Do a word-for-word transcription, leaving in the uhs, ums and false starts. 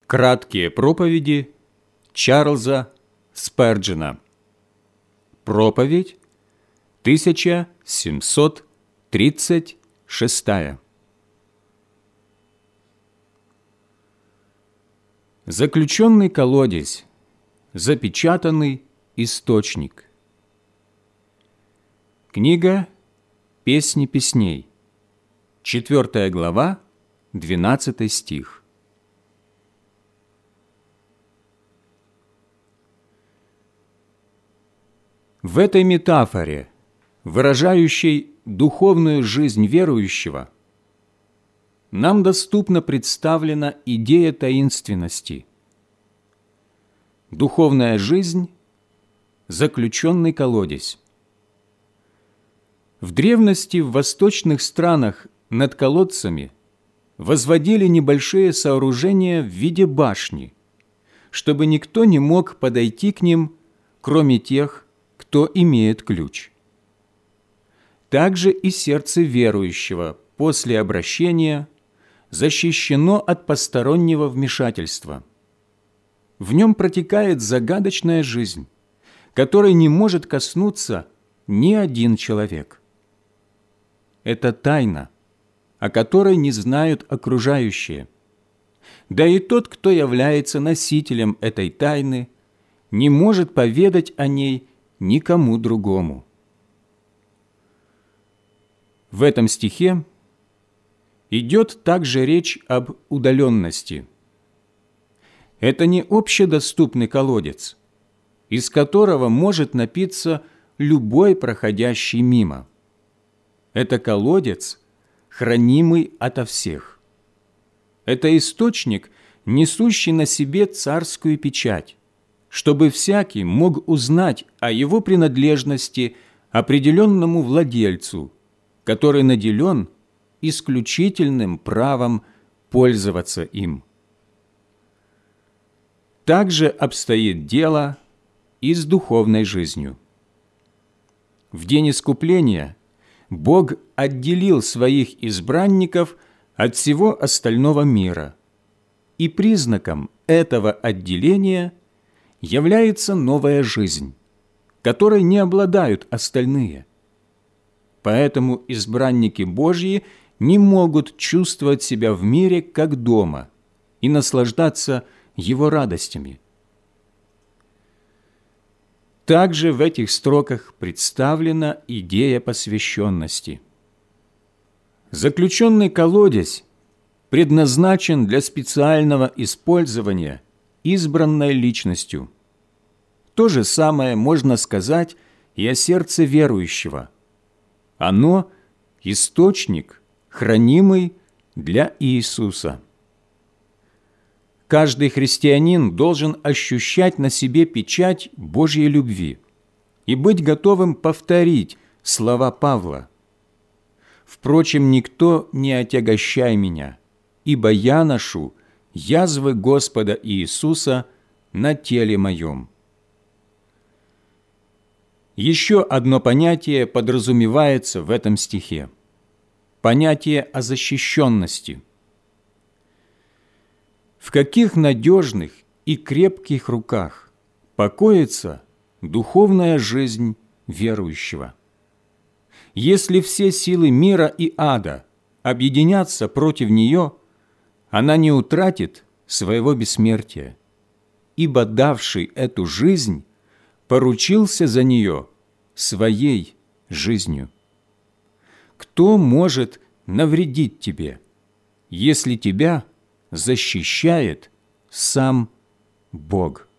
Краткие проповеди Чарльза Сперджена. Проповедь тысяча семьсот тридцать шестая. Заключенный колодезь, запечатанный источник. Книга «Песни песней», четвёртая глава, двенадцатый стих. В этой метафоре, выражающей духовную жизнь верующего, нам доступно представлена идея таинственности. Духовная жизнь – заключенный колодезь. В древности в восточных странах над колодцами возводили небольшие сооружения в виде башни, чтобы никто не мог подойти к ним, кроме тех, кто имеет ключ. Также и сердце верующего после обращения защищено от постороннего вмешательства. В нем протекает загадочная жизнь, которой не может коснуться ни один человек. Это тайна, о которой не знают окружающие. Да и тот, кто является носителем этой тайны, не может поведать о ней никому другому. В этом стихе идет также речь об удаленности. Это не общедоступный колодец, из которого может напиться любой проходящий мимо. Это колодец, хранимый ото всех. Это источник, несущий на себе царскую печать, чтобы всякий мог узнать о его принадлежности определенному владельцу, который наделен исключительным правом пользоваться им. Также обстоит дело и с духовной жизнью. В день искупления Бог отделил своих избранников от всего остального мира, и признаком этого отделения является новая жизнь, которой не обладают остальные. Поэтому избранники Божьи не могут чувствовать себя в мире как дома и наслаждаться его радостями. Также в этих строках представлена идея посвященности. Заключенный колодезь предназначен для специального использования избранной личностью. То же самое можно сказать и о сердце верующего. Оно – источник, хранимый для Иисуса. Каждый христианин должен ощущать на себе печать Божьей любви и быть готовым повторить слова Павла. «Впрочем, никто не отягощай меня, ибо я ношу язвы Господа Иисуса на теле моем». Еще одно понятие подразумевается в этом стихе – понятие о защищенности. В каких надежных и крепких руках покоится духовная жизнь верующего? Если все силы мира и ада объединятся против нее, она не утратит своего бессмертия, ибо давший эту жизнь поручился за нее своей жизнью. Кто может навредить тебе, если тебя защищает сам Бог?